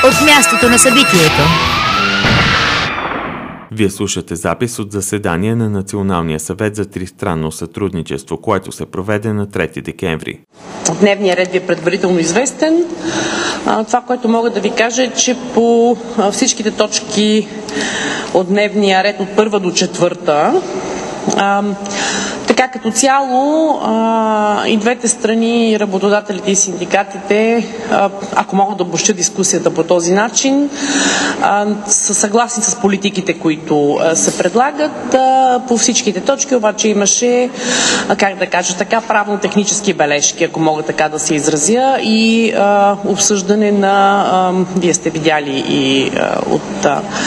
от мястото на събитието. Вие слушате запис от заседание на Националния съвет за тристранно сътрудничество, което се проведе на 3 декември. Дневният ред ви е предварително известен. Това, което мога да ви кажа е, че по всичките точки от дневния ред от 1 до 4 така като цяло и двете страни, работодателите и синдикатите, ако могат да обобщя дискусията по този начин, са съгласни с политиките, които се предлагат. По всичките точки обаче имаше, как да кажа така, правно-технически бележки, ако мога така да се изразя, и обсъждане на, вие сте видяли и от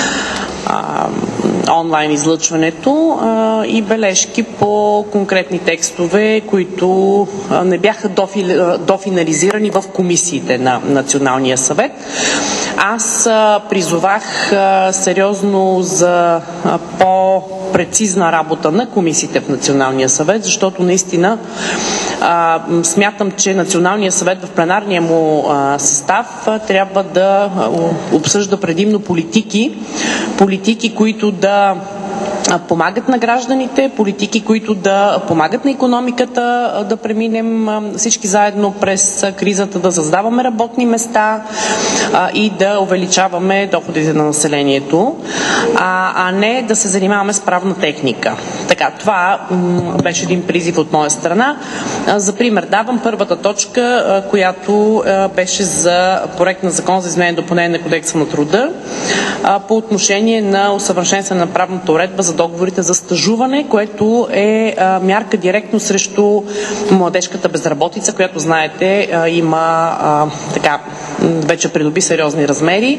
онлайн излъчването, и бележки по конкретни текстове, които не бяха дофинализирани в комисиите на Националния съвет. Аз призовах сериозно за по-прецизна работа на комисиите в Националния съвет, защото наистина смятам, че Националния съвет в пленарния му състав трябва да обсъжда предимно политики, които да помагат на гражданите, политики, които да помагат на икономиката, да преминем всички заедно през кризата, да създаваме работни места и да увеличаваме доходите на населението, а не да се занимаваме с правна техника. Така, това беше един призив от моя страна. За пример давам първата точка, която беше за проект на закон за изменение и допълнение на Кодекса на труда по отношение на усъвършенстване на правната уредба за договорите за стажуване, което е мярка директно срещу младежката безработица, която, знаете, има така, вече придоби сериозни размери.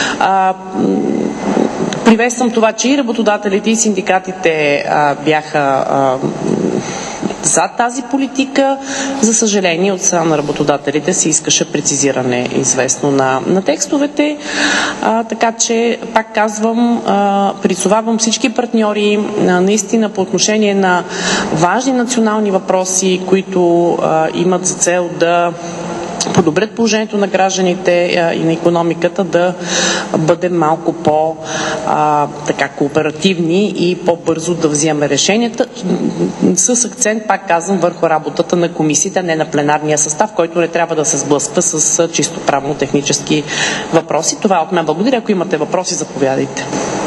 Приветствам това, че и работодателите, и синдикатите бяха за тази политика. За съжаление, от страна на работодателите се искаше прецизиране известно на текстовете. Така че, пак казвам, призовавам всички партньори наистина по отношение на важни национални въпроси, които имат за цел да подобрят положението на гражданите и на икономиката, да бъдем малко така кооперативни и по-бързо да взимаме решенията, с акцент, пак казвам, върху работата на комисията, не на пленарния състав, който не трябва да се сблъсква с чисто правно-технически въпроси. Това от мен. Благодаря. Ако имате въпроси, заповядайте.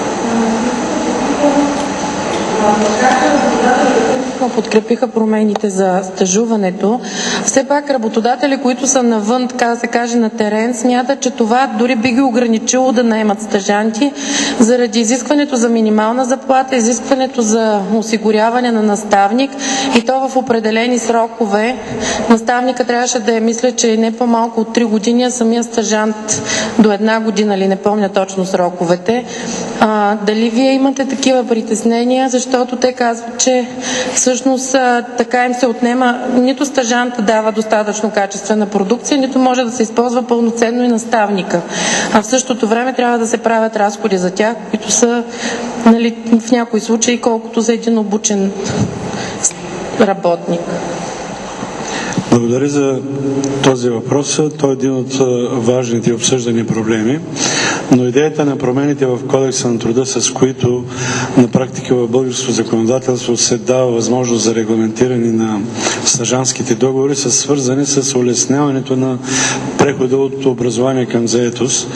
Подкрепиха промените за стажуването. Все пак работодатели, които са навън, така да се каже, на терен, смятат, че това дори би ги ограничило да наемат стажанти заради изискването за минимална заплата, изискването за осигуряване на наставник, и то в определени срокове. Наставника трябваше да мисля, че не по-малко от 3 години, а самия стажант до 1 година, ли не помня точно сроковете. Дали вие имате такива притеснения, защото те казват, че всъщност така им се отнема, нито стажанта дава достатъчно качествена продукция, нито може да се използва пълноценно и наставника. А в същото време трябва да се правят разходи за тях, които са, нали, в някои случаи колкото за един обучен работник. Благодаря за този въпрос. Той е един от важните обсъждани проблеми. Но идеята на промените в Кодекса на труда, с които на практика в българското законодателство се дава възможност за регламентиране на стажантските договори, са свързани с улесняването на прехода от образование към заетост.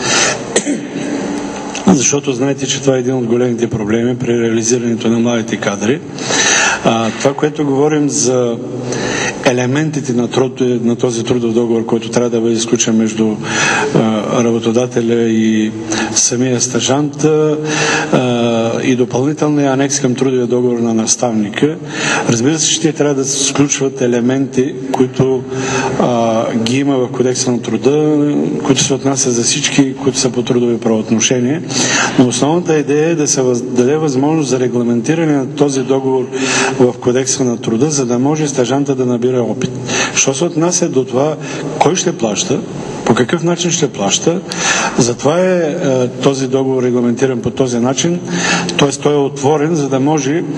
Защото знаете, че това е един от големите проблеми при реализирането на младите кадри. Това, което говорим за елементите на този трудов договор, който трябва да бъде изключен между работодателя и самия стажант, и допълнителния анекс към трудовия договор на наставника. Разбира се, че те трябва да се сключват елементи, които ги има в Кодекса на труда, които се отнасят за всички, които са по трудови правоотношения. Но основната идея е да се даде възможност за регламентиране на този договор в Кодекса на труда, за да може стажанта да набира опит. Що се отнася до това, кой ще плаща, по какъв начин ще плаща, затова е този договор регламентиран по този начин, т.е. той е отворен, за да може по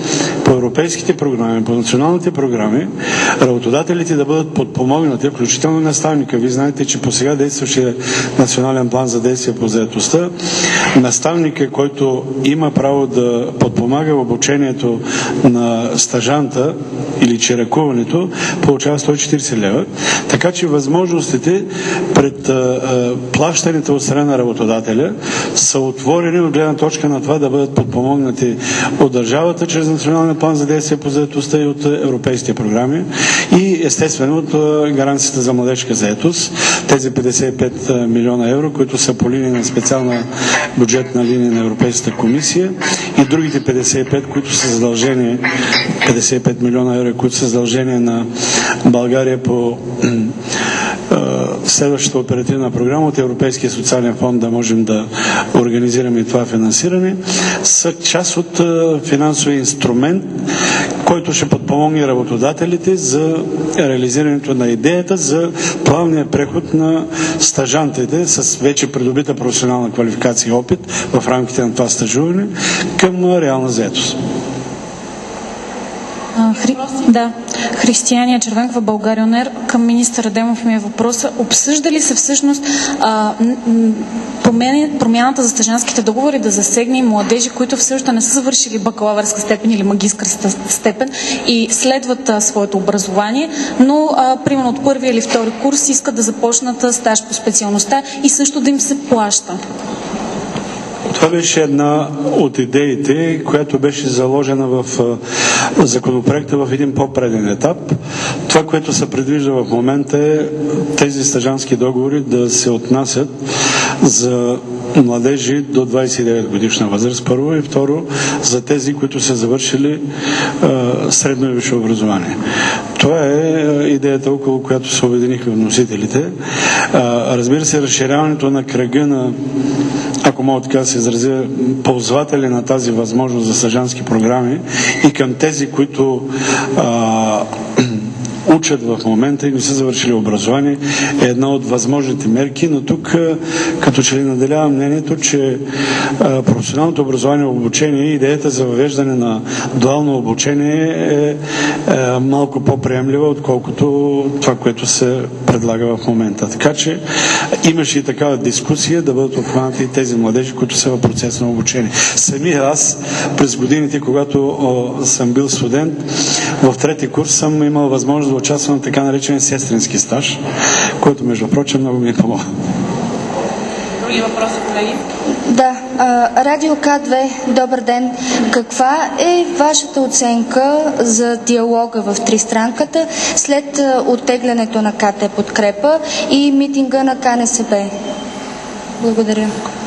по европейските програми, по националните програми, работодателите да бъдат подпомогнати, включително наставника. Вие знаете, че по сега действащия национален план за действие по заетостта, наставника, който има право да подпомага обучението на стажанта или чиракуването, получава 140 лева. Така че възможностите пред плащаните от страна на работодателя са отворени от гледна точка на това да бъдат подпомогнати от държавата чрез националния план за действие по заетостта и от европейските програми и естествено от гаранцията за младежка заетост. Тези 55 милиона евро, които са по линия на специална бюджетна линия на Европейската комисия и другите 55, които са задължени, 55 милиона евро, които са задължени на България по следващата оперативна програма от Европейския социален фонд, да можем да организираме това финансиране, са част от финансови инструмент, който ще подпомогне работодателите за реализирането на идеята за плавния преход на стажантите с вече придобита професионална квалификация и опит в рамките на това стажуване към реална заетост. Християния Червенкова, Българионер. Към министър Адемов ми е въпроса. Обсъжда ли се всъщност промяната за стажанските договори да засегне и младежи, които все още не са завършили бакалавърска степен или магистърска степен и следват своето образование, но примерно от първи или втори курс искат да започнат стаж по специалността и също да им се плаща? Това беше една от идеите, която беше заложена в законопроекта в един по-преден етап. Това, което се предвижда в момента е тези стажански договори да се отнасят за младежи до 29 годишна възраст, първо, и второ за тези, които са завършили средно и висше образование. Това е идеята, около която се обединиха вносителите. Разбира се, разширяването на кръга на, ако мога така да се изразя, ползватели на тази възможност за стажански програми и към тези, които учат в момента и не са завършили образование, е една от възможните мерки, но тук като че ли наделява мнението, че професионалното образование и обучение, идеята за въвеждане на дуално обучение е малко по-приемлива, отколкото това, което се предлага в момента. Така че имаше и такава дискусия да бъдат обхванати и тези младежи, които са в процес на обучение. Самия аз през годините, когато съм бил студент, в трети курс съм имал възможност да участвам в така наречен сестрински стаж, който, между прочим, много ми е помогна. Други въпроси, колеги? Да. Радио К2, добър ден. Каква е вашата оценка за диалога в тристранката след оттеглянето на КТ Подкрепа и митинга на КНСБ? Благодаря.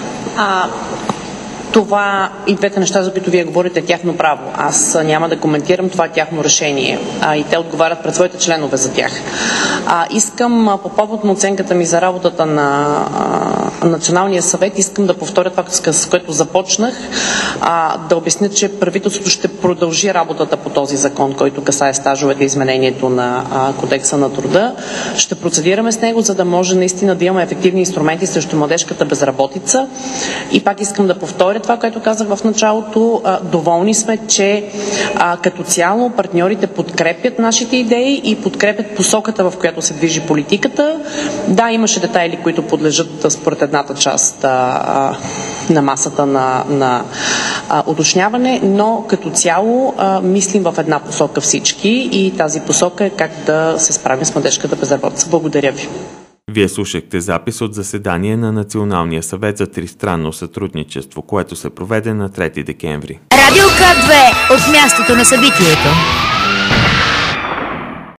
Това и двете неща, за които вие говорите, е тяхно право. Аз няма да коментирам, това е тяхно решение. И те отговарят пред своите членове за тях. Искам по повод на оценката ми за работата на Националния съвет, искам да повторя това, с което започнах, да обясня, че правителството ще продължи работата по този закон, който касае стажовете и изменението на Кодекса на труда. Ще процедираме с него, за да може наистина да имаме ефективни инструменти срещу младежката безработица. И пак искам да повторя това, което казах в началото. Доволни сме, че като цяло партньорите подкрепят нашите идеи и подкрепят посоката, в която се движи политиката. Да, имаше детайли, които подлежат според едната част на масата на уточняване, но като цяло мислим в една посока всички и тази посока е как да се справим с младежката безработица. Благодаря ви. Вие слушахте запис от заседание на Националния съвет за тристранно сътрудничество, което се проведе на 3 декември. Радио К2 от мястото на събитието.